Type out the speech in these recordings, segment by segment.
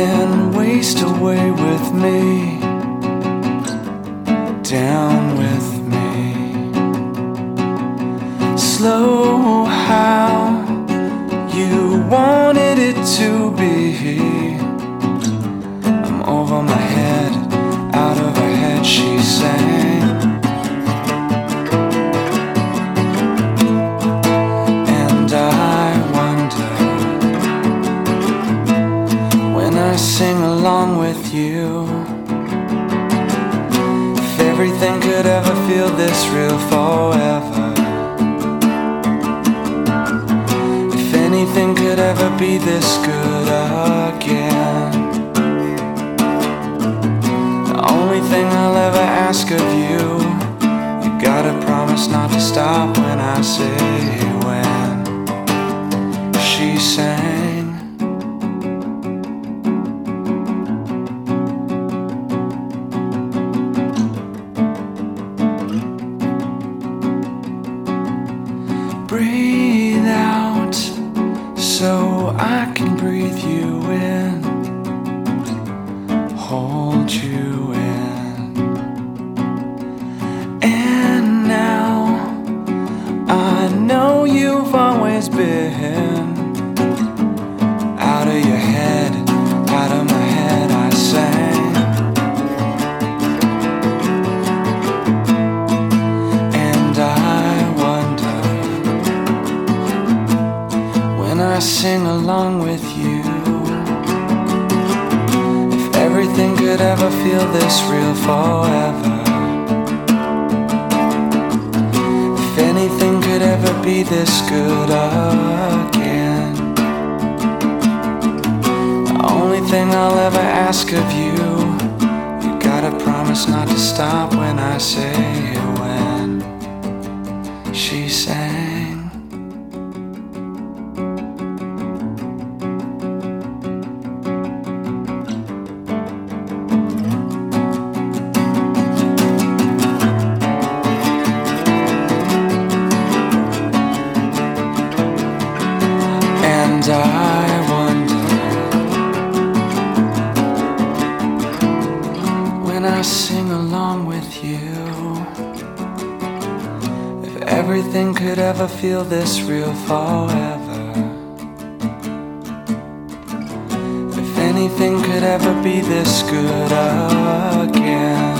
and waste away with me, down with me. Slow how you wanted it to be. I'm over my head, out of her head, she sang. And I wonder, when I sing along with you, if everything could ever feel this real forever, if anything could ever be this good again. The only thing I'll ever ask of you, you gotta promise not to stop when I say when. She sang. Breathe out so I can breathe you in, hold you in. And now I know you've always been out of your head, out of my head, I sang. And I wonder, when I sing along with you, if everything could ever feel this real forever, if anything could ever be this good again. The only thing I'll ever ask of you, you gotta promise not to stop when I say when. She sang. And I wonder, when I sing along with you, if everything could ever feel this real forever, if anything could ever be this good again.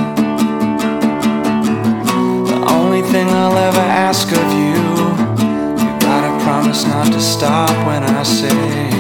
The only thing I'll ever ask of you, you gotta promise not to stop when I say